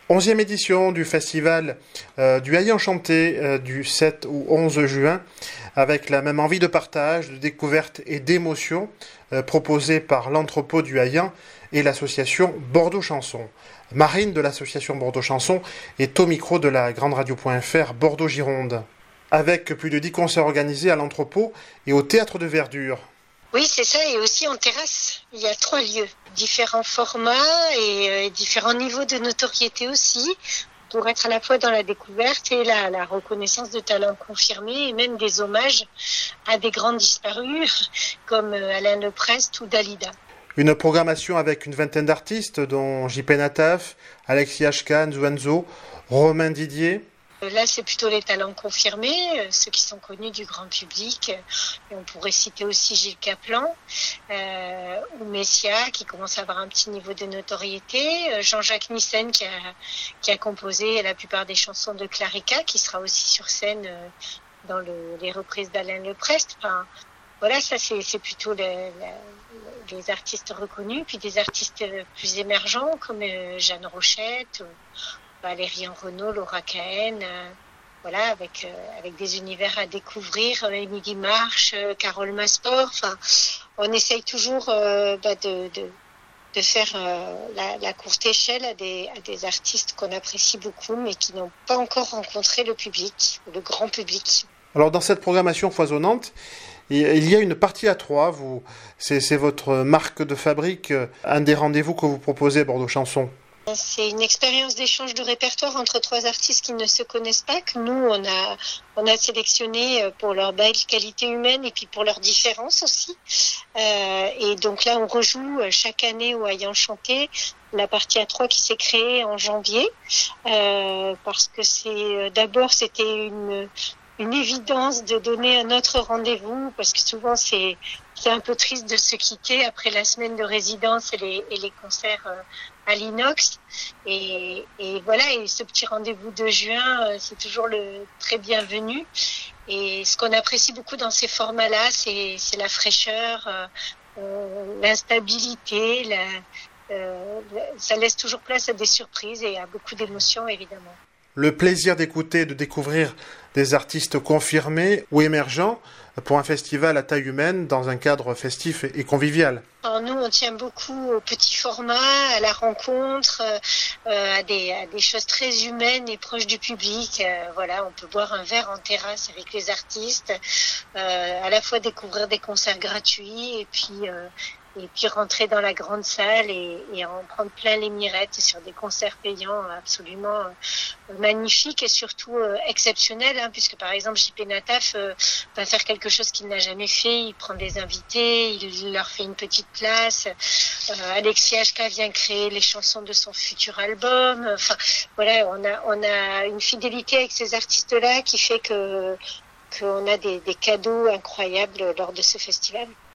11e édition du festival du Haillan Chanté du 7 au 11 juin, avec la même envie de partage, de découverte et d'émotion proposée par l'entrepôt du Haillan et l'association Bordeaux Chanson. Marine de l'association Bordeaux Chanson est au micro de la Grande Radio.fr Bordeaux Gironde, avec plus de 10 concerts organisés à l'entrepôt et au Théâtre de Verdure. Oui, c'est ça, et aussi en terrasse. Il y a 3 lieux, différents formats et différents niveaux de notoriété aussi, pour être à la fois dans la découverte et la reconnaissance de talents confirmés, et même des hommages à des grands disparus, comme Alain Leprest ou Dalida. Une programmation avec une vingtaine d'artistes, dont J.P. Nataf, Alexis Ashkan, Zuanzo, Romain Didier. Là, c'est plutôt les talents confirmés, ceux qui sont connus du grand public. Et on pourrait citer aussi Gilles Caplan, ou Messia, qui commence à avoir un petit niveau de notoriété. Jean-Jacques Nissen, qui a composé la plupart des chansons de Clarica, qui sera aussi sur scène dans les reprises d'Alain Leprest. Enfin, voilà, ça, c'est plutôt les artistes reconnus. Puis des artistes plus émergents, comme Jeanne Rochette, Valérian Renaud, Laura Cahen, voilà, avec des univers à découvrir, Émilie Marche, Carole Masport. Enfin, on essaye toujours de faire la courte échelle à des artistes qu'on apprécie beaucoup, mais qui n'ont pas encore rencontré le public, le grand public. Alors, dans cette programmation foisonnante, il y a une partie à 3. C'est votre marque de fabrique, un des rendez-vous que vous proposez à Bordeaux Chanson. C'est une expérience d'échange de répertoire entre 3 artistes qui ne se connaissent pas, que nous, on a sélectionné pour leur belle qualité humaine et puis pour leur différence aussi. Et donc là, on rejoue chaque année au Haillan Chanté la partie à 3 qui s'est créée en janvier, parce que c'était une évidence de donner un autre rendez-vous, parce que souvent c'est un peu triste de se quitter après la semaine de résidence et les concerts à l'Inox. Et voilà, et ce petit rendez-vous de juin, c'est toujours très bienvenu. Et ce qu'on apprécie beaucoup dans ces formats-là, c'est la fraîcheur, l'instabilité, ça laisse toujours place à des surprises et à beaucoup d'émotions, évidemment. Le plaisir d'écouter et de découvrir des artistes confirmés ou émergents pour un festival à taille humaine dans un cadre festif et convivial. Alors nous, on tient beaucoup au petit format, à la rencontre, à des choses très humaines et proches du public. Voilà, on peut boire un verre en terrasse avec les artistes, à la fois découvrir des concerts gratuits et puis rentrer dans la grande salle et en prendre plein les mirettes sur des concerts payants absolument magnifiques et surtout exceptionnels, puisque par exemple J.P. Nataf va faire quelque chose qu'il n'a jamais fait. Il prend des invités, il leur fait une petite place. Alexis Ashka vient créer les chansons de son futur album. Enfin voilà, on a une fidélité avec ces artistes-là qui fait qu'on a des cadeaux incroyables lors de ce festival.